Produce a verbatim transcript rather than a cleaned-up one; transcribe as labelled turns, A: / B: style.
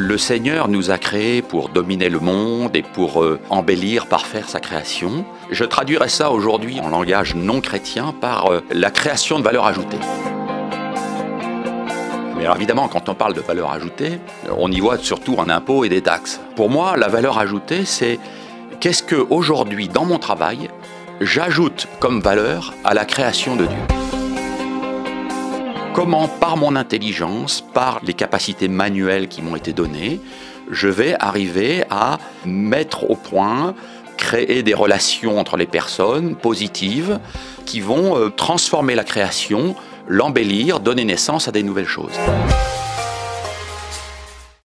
A: Le Seigneur nous a créés pour dominer le monde et pour euh, embellir, parfaire sa création. Je traduirais ça aujourd'hui en langage non chrétien par euh, la création de valeur ajoutée. Mais alors évidemment, quand on parle de valeur ajoutée, on y voit surtout un impôt et des taxes. Pour moi, la valeur ajoutée, c'est qu'est-ce que aujourd'hui, dans mon travail, j'ajoute comme valeur à la création de Dieu. Comment, par mon intelligence, par les capacités manuelles qui m'ont été données, je vais arriver à mettre au point, créer des relations entre les personnes positives qui vont euh, transformer la création, l'embellir, donner naissance à des nouvelles choses.